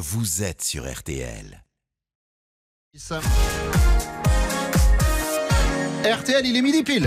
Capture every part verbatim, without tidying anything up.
vous êtes sur R T L. R T L, il est midi pile.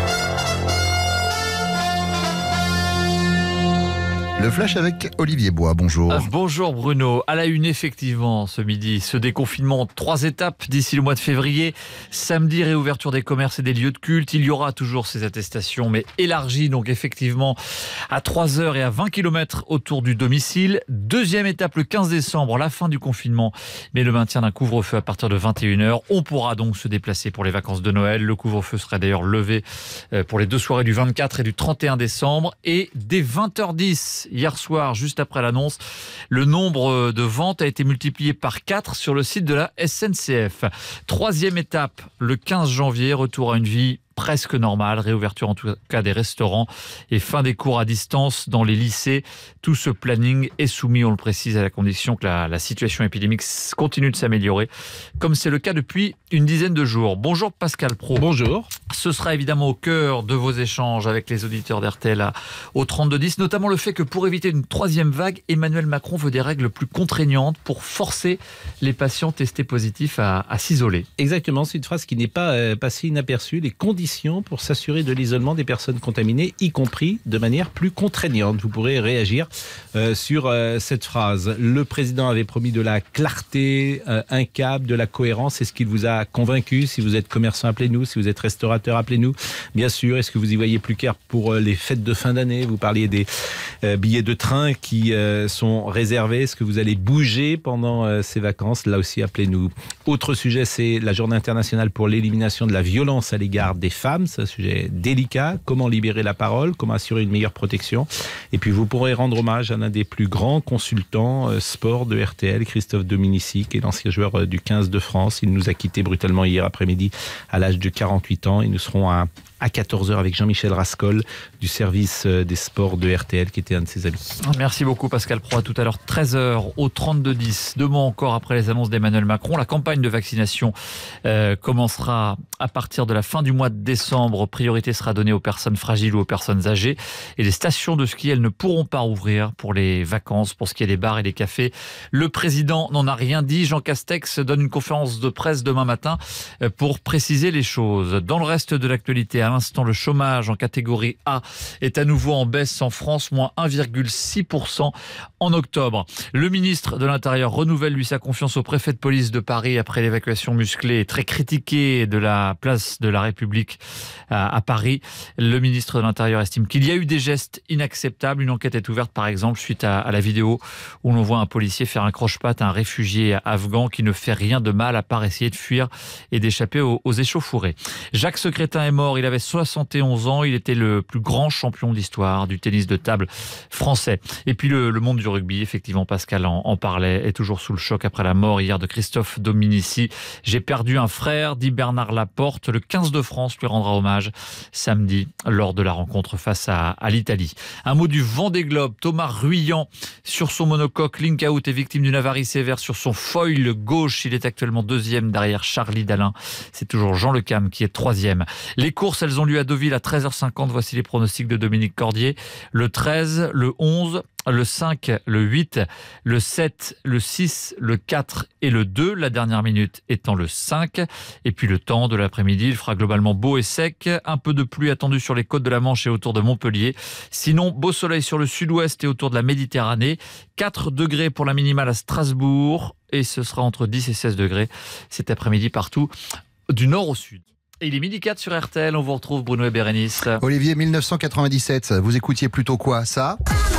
Le flash avec Olivier Bois, bonjour. Euh, bonjour Bruno. À la une, effectivement, ce midi, ce déconfinement en trois étapes d'ici le mois de février. Samedi, réouverture des commerces et des lieux de culte. Il y aura toujours ces attestations, mais élargies, donc effectivement, à trois heures et à vingt kilomètres autour du domicile. Deuxième étape, le quinze décembre, la fin du confinement, mais le maintien d'un couvre-feu à partir de vingt et une heures. On pourra donc se déplacer pour les vacances de Noël. Le couvre-feu sera d'ailleurs levé pour les deux soirées du vingt-quatre et du trente et un décembre. Et dès vingt heures dix, hier soir, juste après l'annonce, le nombre de ventes a été multiplié par quatre sur le site de la S N C F. Troisième étape, le quinze janvier, retour à une vie presque normale, réouverture en tout cas des restaurants et fin des cours à distance dans les lycées. Tout ce planning est soumis, on le précise, à la condition que la, la situation épidémique continue de s'améliorer, comme c'est le cas depuis une dizaine de jours. Bonjour Pascal Praud. Bonjour. Ce sera évidemment au cœur de vos échanges avec les auditeurs d'R T L au trente-deux dix, notamment le fait que pour éviter une troisième vague, Emmanuel Macron veut des règles plus contraignantes pour forcer les patients testés positifs à, à s'isoler. Exactement, c'est une phrase qui n'est pas euh, passée inaperçue. Les conditions pour s'assurer de l'isolement des personnes contaminées, y compris de manière plus contraignante. Vous pourrez réagir euh, sur euh, cette phrase. Le président avait promis de la clarté, euh, un cap, de la cohérence. Est-ce qu'il vous a convaincu? Si vous êtes commerçant, appelez-nous. Si vous êtes restaurateur, appelez-nous. Bien sûr, est-ce que vous y voyez plus clair pour euh, les fêtes de fin d'année? Vous parliez des euh, billets de train qui euh, sont réservés. Est-ce que vous allez bouger pendant euh, ces vacances? Là aussi, appelez-nous. Autre sujet, c'est la journée internationale pour l'élimination de la violence à l'égard des femmes. C'est un sujet délicat. Comment libérer la parole? Comment assurer une meilleure protection? Et puis vous pourrez rendre hommage à l'un des plus grands consultants euh, sport de R T L, Christophe Dominici, qui est l'ancien joueur euh, du quinze de France. Il nous a quittés brutalement hier après-midi à l'âge de quarante-huit ans. Et nous serons à à quatorze heures avec Jean-Michel Rascol du service des sports de R T L qui était un de ses amis. Merci beaucoup Pascal Praud. À tout à l'heure, treize heures au trente-deux dix. Deux mois encore après les annonces d'Emmanuel Macron. La campagne de vaccination euh, commencera à partir de la fin du mois de décembre. Priorité sera donnée aux personnes fragiles ou aux personnes âgées. Et les stations de ski, elles ne pourront pas rouvrir pour les vacances, pour ce qui est des bars et des cafés. Le président n'en a rien dit. Jean Castex donne une conférence de presse demain matin pour préciser les choses. Dans le reste de l'actualité, à l'instant, le chômage en catégorie A est à nouveau en baisse en France, moins un virgule six pour cent en octobre. Le ministre de l'Intérieur renouvelle lui sa confiance au préfet de police de Paris après l'évacuation musclée et très critiquée de la place de la République à, à Paris. Le ministre de l'Intérieur estime qu'il y a eu des gestes inacceptables. Une enquête est ouverte par exemple suite à, à la vidéo où l'on voit un policier faire un croche-patte à un réfugié afghan qui ne fait rien de mal à part essayer de fuir et d'échapper aux, aux échauffourées. Jacques Secrétin est mort, il avait soixante et onze ans, il était le plus grand champion de l'histoire du tennis de table français. Et puis le, le monde du rugby, effectivement, Pascal en, en parlait, est toujours sous le choc après la mort hier de Christophe Dominici. J'ai perdu un frère, dit Bernard Laporte. Le quinze de France lui rendra hommage samedi lors de la rencontre face à, à l'Italie. Un mot du Vendée Globe. Thomas Ruyant sur son monocoque Link Out est victime d'une avarie sévère sur son foil gauche. Il est actuellement deuxième derrière Charlie Dalin. C'est toujours Jean Le Cam qui est troisième. Les courses, elles ont lieu à Deauville à treize heures cinquante. Voici les pronostics de Dominique Cordier. Le treize, le onze, le cinq, le huit, le sept, le six, le quatre et le deux. La dernière minute étant le cinq. Et puis le temps de l'après-midi, il fera globalement beau et sec. Un peu de pluie attendue sur les côtes de la Manche et autour de Montpellier. Sinon, beau soleil sur le sud-ouest et autour de la Méditerranée. quatre degrés pour la minimale à Strasbourg. Et ce sera entre dix et seize degrés cet après-midi partout du nord au sud. Et il est midi quatre sur R T L, on vous retrouve Bruno et Bérénice. Olivier, mille neuf cent quatre-vingt-dix-sept, vous écoutiez plutôt quoi? Ça?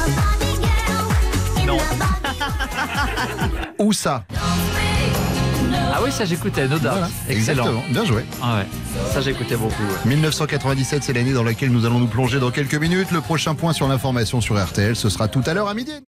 Non. Ou ça? Ah oui, ça j'écoutais, no doubt. Voilà, Excellent. exactement. Bien joué. Ah ouais, ça j'écoutais beaucoup. Ouais. mille neuf cent quatre-vingt-dix-sept, c'est l'année dans laquelle nous allons nous plonger dans quelques minutes. Le prochain point sur l'information sur R T L, ce sera tout à l'heure à midi.